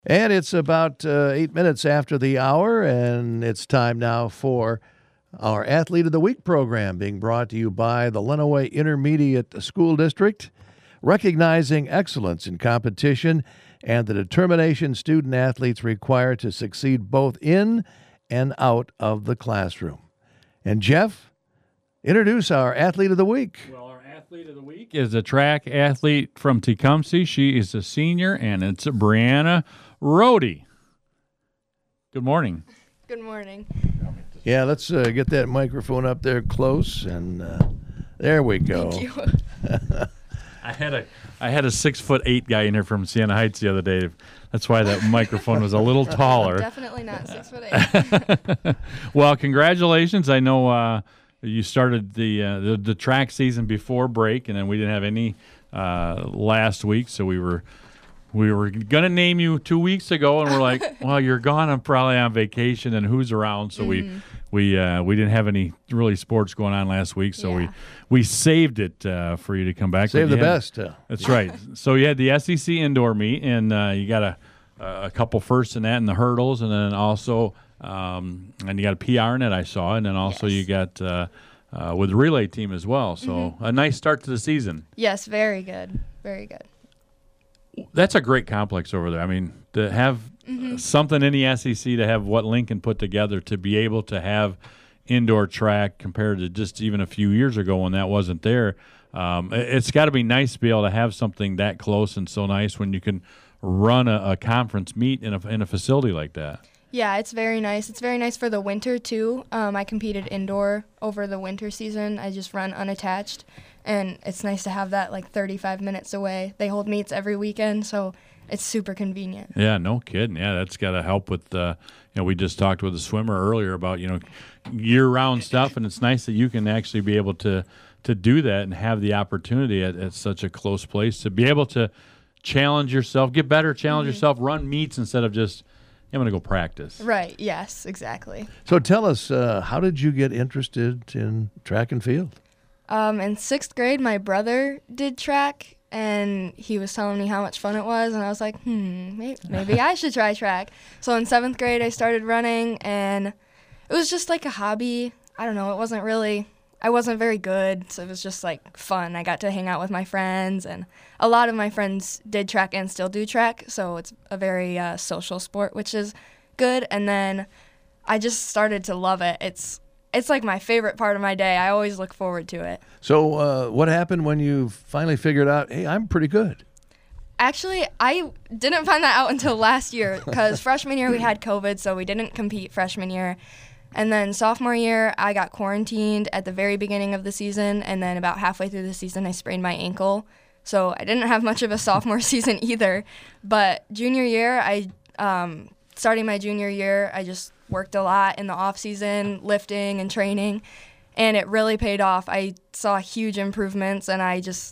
And it's about 8 minutes after the hour, and it's time now for our Athlete of the Week program being brought to you by the Lenawee Intermediate School District, recognizing excellence in competition and the determination student athletes require to succeed both in and out of the classroom. And Jeff, introduce our Athlete of the Week. Well, our Athlete of the Week is a track athlete from Tecumseh. She is a senior, and it's Brianna Rohde. Good morning. Good morning. Yeah, let's get that microphone up there close, and there we go. Thank you. I had a 6'8" guy in here from Siena Heights the other day. That's why that microphone was a little taller. Definitely not 6'8". Well, congratulations. I know you started the track season before break, and then we didn't have any last week, so we were going to name you 2 weeks ago, and we're like, well, you're gone. I'm probably on vacation, and who's around? So we didn't have any really sports going on last week, so we saved it for you to come back. Save the best. That's right. So you had the SEC indoor meet, and you got a couple firsts in that, and the hurdles, and then also and you got a PR in it, I saw, and then also you got with the relay team as well. So a nice start to the season. Yes, very good. Very good. That's a great complex over there. I mean, to have something in the SEC, to have what Lincoln put together, to be able to have indoor track compared to just even a few years ago when that wasn't there, it's got to be nice to be able to have something that close and so nice when you can run a conference meet in a facility like that. Yeah, it's very nice. It's very nice for the winter, too. I competed indoor over the winter season. I just run unattached, and it's nice to have that, 35 minutes away. They hold meets every weekend, so it's super convenient. Yeah, no kidding. Yeah, that's got to help with, we just talked with a swimmer earlier about, year-round stuff, and it's nice that you can actually be able to do that and have the opportunity at such a close place to be able to challenge yourself, get better, challenge yourself, run meets instead of just – I'm going to go practice. Right, yes, exactly. So tell us, how did you get interested in track and field? In 6th grade, my brother did track, and he was telling me how much fun it was, and I was like, maybe I should try track. So in 7th grade, I started running, and it was just like a hobby. I don't know, I wasn't very good, so it was just fun. I got to hang out with my friends, and a lot of my friends did track and still do track, so it's a very social sport, which is good. And then I just started to love it. It's my favorite part of my day. I always look forward to it. So what happened when you finally figured out, hey, I'm pretty good? Actually, I didn't find that out until last year, because freshman year we had COVID, so we didn't compete freshman year. And then sophomore year, I got quarantined at the very beginning of the season, and then about halfway through the season, I sprained my ankle. So I didn't have much of a sophomore season either. But junior year, starting my junior year, I just worked a lot in the off season, lifting and training, and it really paid off. I saw huge improvements, and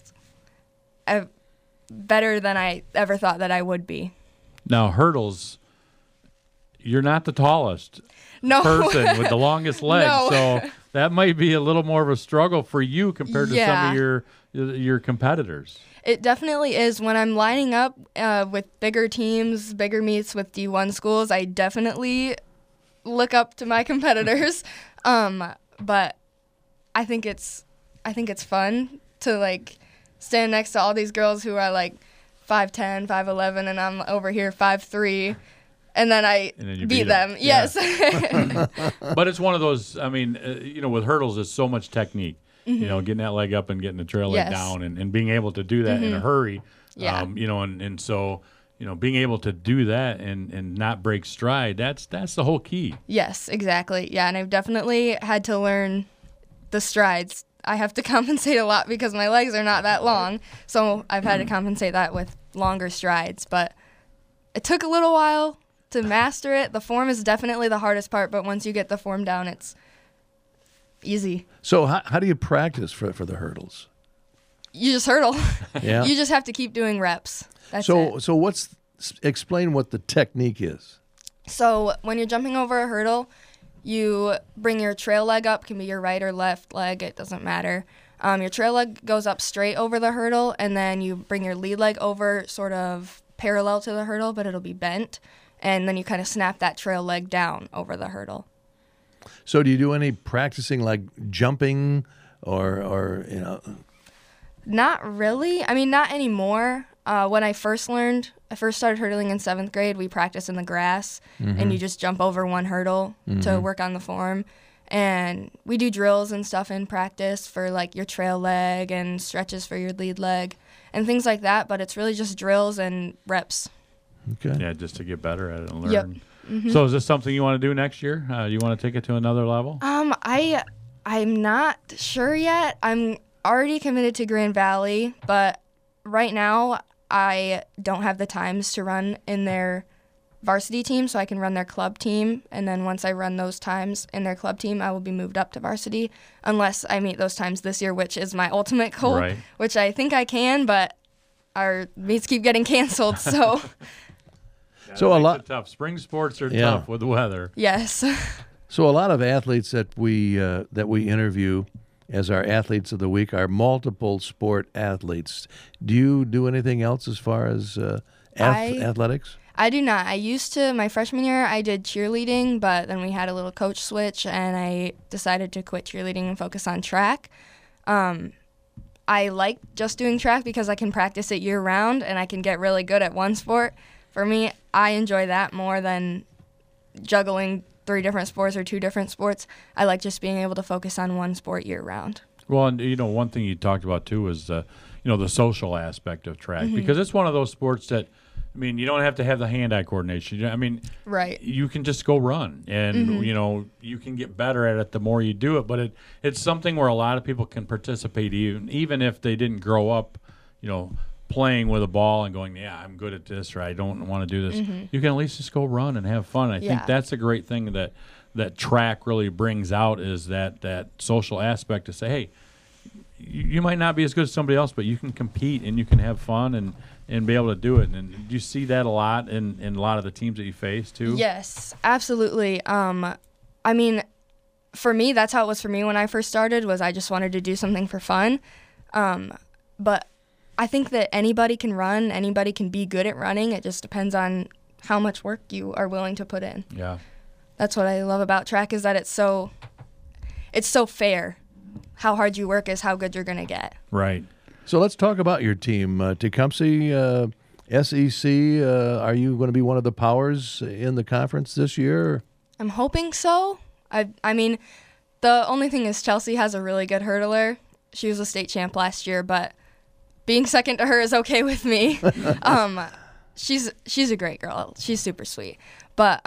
better than I ever thought that I would be. Now, hurdles, you're not the tallest person with the longest legs, so that might be a little more of a struggle for you compared to some of your competitors. It definitely is. When I'm lining up with bigger teams, bigger meets with D1 schools, I definitely look up to my competitors. But I think it's fun to stand next to all these girls who are 5'10", 5'11", and I'm over here 5'3". And then I beat them. Yes. But it's one of those, with hurdles, it's so much technique. Getting that leg up and getting the trail leg down and being able to do that in a hurry. Yeah. So, being able to do that and not break stride, that's the whole key. Yes, exactly. Yeah, and I've definitely had to learn the strides. I have to compensate a lot because my legs are not that long. So I've had to compensate that with longer strides. But it took a little while to master it. The form is definitely the hardest part, but once you get the form down, it's easy. So how do you practice for the hurdles? You just hurdle. Yeah. You just have to keep doing reps. That's it. So explain what the technique is. So when you're jumping over a hurdle, you bring your trail leg up, can be your right or left leg, it doesn't matter. Your trail leg goes up straight over the hurdle, and then you bring your lead leg over sort of parallel to the hurdle, but it'll be bent. And then you kind of snap that trail leg down over the hurdle. So do you do any practicing like jumping or Not really. I mean, not anymore. When I first started hurdling in 7th grade, we practiced in the grass, and you just jump over one hurdle to work on the form. And we do drills and stuff in practice for like your trail leg and stretches for your lead leg and things like that, but it's really just drills and reps. Okay. Yeah, just to get better at it and learn. Yep. So is this something you want to do next year? You want to take it to another level? I'm not sure yet. I'm already committed to Grand Valley, but right now I don't have the times to run in their varsity team, so I can run their club team, and then once I run those times in their club team, I will be moved up to varsity, unless I meet those times this year, which is my ultimate goal, Right. which I think I can, but our meets keep getting canceled, so Yeah, So that a makes lot- it tough. Spring sports are Yeah. tough with the weather. yes. So a lot of athletes that we interview as our athletes of the week are multiple sport athletes. Do you do anything else as far as athletics? I do not. I used to, my freshman year, I did cheerleading, but then we had a little coach switch, and I decided to quit cheerleading and focus on track. I like just doing track because I can practice it year-round, and I can get really good at one sport. For me, I enjoy that more than juggling 3 different sports or 2 different sports. I like just being able to focus on one sport year-round. Well, and one thing you talked about too is the social aspect of track, because it's one of those sports that, I mean, you don't have to have the hand-eye coordination. I mean, Right. you can just go run, and you can get better at it the more you do it. But it's something where a lot of people can participate, even if they didn't grow up, playing with a ball and going, yeah, I'm good at this, or I don't want to do this. You can at least just go run and have fun. I think that's a great thing that track really brings out, is that social aspect to say, hey, you might not be as good as somebody else, but you can compete and you can have fun and be able to do it. And do you see that a lot in a lot of the teams that you face too? Yes, absolutely. I mean, for me, that's how it was for me when I first started, was I just wanted to do something for fun. But I think that anybody can run, anybody can be good at running. It just depends on how much work you are willing to put in. Yeah. That's what I love about track, is that it's so fair. How hard you work is how good you're going to get. Right. So let's talk about your team. Tecumseh, SEC, are you going to be one of the powers in the conference this year? I'm hoping so. I mean, the only thing is Chelsea has a really good hurdler. She was a state champ last year, but being second to her is okay with me. She's a great girl. She's super sweet. But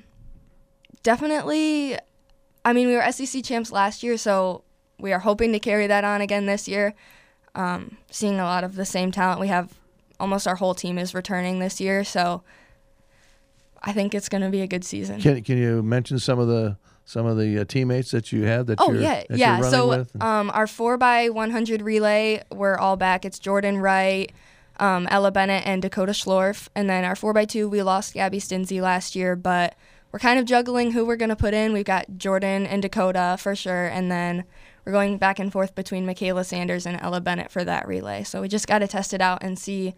definitely, I mean, we were SEC champs last year, so we are hoping to carry that on again this year. Seeing a lot of the same talent. We have almost our whole team is returning this year, so I think it's going to be a good season. Can you mention some of the teammates that you have that you're running So with? our 4x100 relay, we're all back. It's Jordan Wright, Ella Bennett, and Dakota Schlorf. And then our 4x2, we lost Gabby Stinzy last year, but we're kind of juggling who we're going to put in. We've got Jordan and Dakota for sure, and then we're going back and forth between Michaela Sanders and Ella Bennett for that relay. So we just got to test it out and see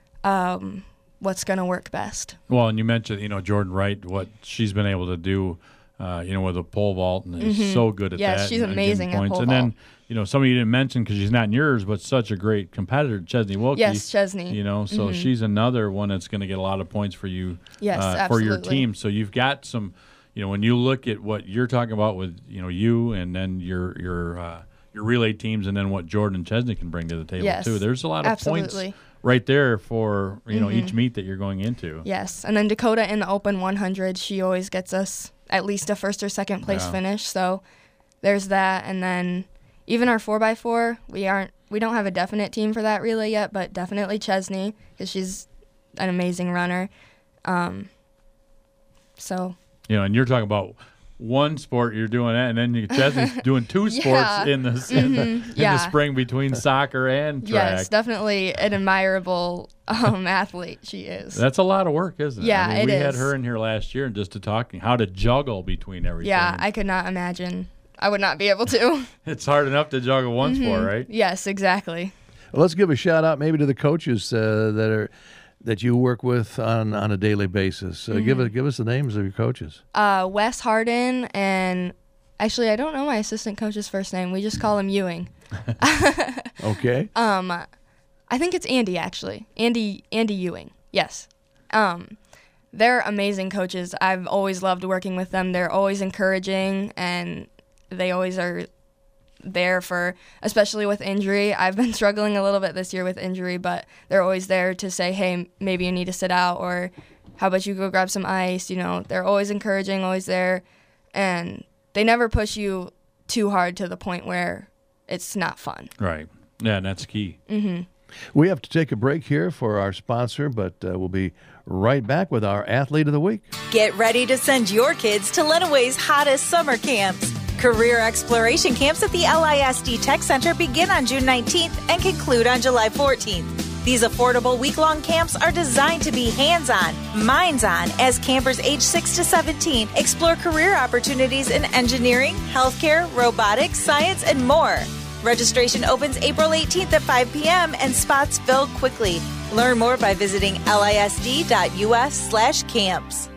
what's going to work best. Well, and you mentioned, Jordan Wright, what she's been able to do, with a pole vault, and is so good at that. Yes, she's and amazing getting at points. pole And then, somebody you didn't mention because she's not in yours, but such a great competitor, Chesney Wilkie. Yes, Chesney. So she's another one that's going to get a lot of points for you. Yes, for your absolutely. team. So you've got some, when you look at what you're talking about with, you and then your relay teams, and then what Jordan and Chesney can bring to the table Yes, too. There's a lot of absolutely. points right there for each meet that you're going into. Yes, and then Dakota in the Open 100, she always gets us at least a first or second place finish. So there's that, and then even our 4x4, we don't have a definite team for that relay yet, but definitely Chesney, because she's an amazing runner. So And you're talking about one sport, you're doing that, and then Chesney's doing 2 sports in the spring between soccer and track. Yes, definitely an admirable athlete she is. That's a lot of work, isn't it? Yeah, we had is. her in here last year and just to talking how to juggle between everything. Yeah, I could not imagine. I would not be able to. It's hard enough to juggle one sport, right? Yes, exactly. Well, let's give a shout out maybe to the coaches that that you work with on a daily basis. Give us the names of your coaches. Wes Harden, and actually I don't know my assistant coach's first name. We just call him Ewing. Okay. I think it's Andy, actually. Andy Ewing. Yes. They're amazing coaches. I've always loved working with them. They're always encouraging, and they always are there for, especially with injury. I've been struggling a little bit this year with injury, but they're always there to say, hey, maybe you need to sit out, or how about you go grab some ice? You know, they're always encouraging, always there, and they never push you too hard to the point where it's not fun. Right. Yeah, and that's key. Mm-hmm. We have to take a break here for our sponsor, but we'll be right back with our Athlete of the Week. Get ready to send your kids to Lenaway's hottest summer camps. Career exploration camps at the LISD Tech Center begin on June 19th and conclude on July 14th. These affordable week-long camps are designed to be hands-on, minds-on, as campers age 6 to 17 explore career opportunities in engineering, healthcare, robotics, science, and more. Registration opens April 18th at 5 p.m. and spots fill quickly. Learn more by visiting lisd.us/camps.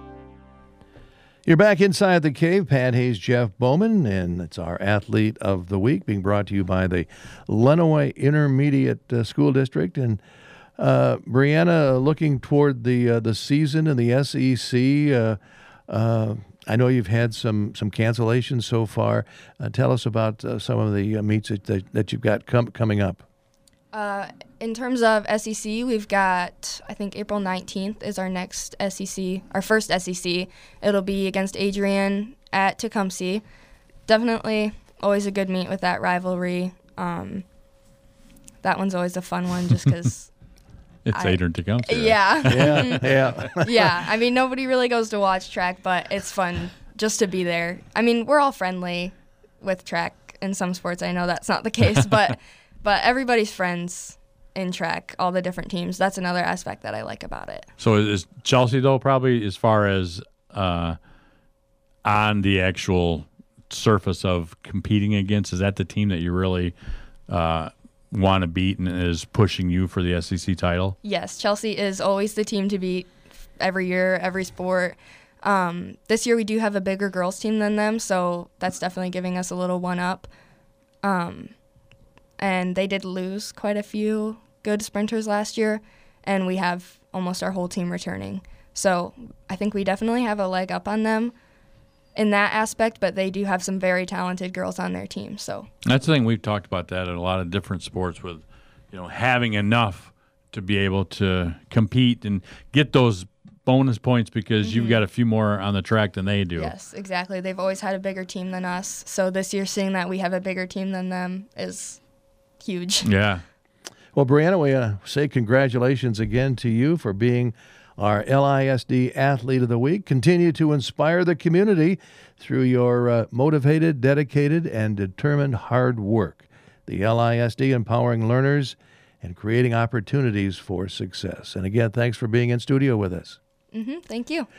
You're back inside the cave. Pat Hayes, Jeff Bowman, and it's our Athlete of the Week, being brought to you by the Lenawee Intermediate School District. And Brianna, looking toward the season in the SEC, I know you've had some cancellations so far. Tell us about some of the meets that you've got coming up. In terms of SEC, we've got, I think April 19th is our next SEC, our first SEC. It'll be against Adrian at Tecumseh. Definitely always a good meet with that rivalry. That one's always a fun one just because It's Adrian Tecumseh. Right? Yeah. Yeah. Yeah. I mean, nobody really goes to watch track, but it's fun just to be there. I mean, we're all friendly with track in some sports. I know that's not the case, but everybo's friends in track, all the different teams. That's another aspect that I like about it. So is Chelsea, though, probably as far as on the actual surface of competing against, is that the team that you really want to beat and is pushing you for the SEC title? Yes, Chelsea is always the team to beat every year, every sport. This year we do have a bigger girls team than them, so that's definitely giving us a little one-up. And they did lose quite a few good sprinters last year, and we have almost our whole team returning. So I think we definitely have a leg up on them in that aspect, but they do have some very talented girls on their team. So that's the thing. We've talked about that in a lot of different sports with, having enough to be able to compete and get those bonus points because you've got a few more on the track than they do. Yes, exactly. They've always had a bigger team than us. So this year, seeing that we have a bigger team than them is huge. Well, Yeah. Brianna, we say congratulations again to you for being our LISD Athlete of the Week. Continue to inspire the community through your motivated, dedicated, and determined hard work. The LISD empowering learners and creating opportunities for success. And again, thanks for being in studio with us. Thank you.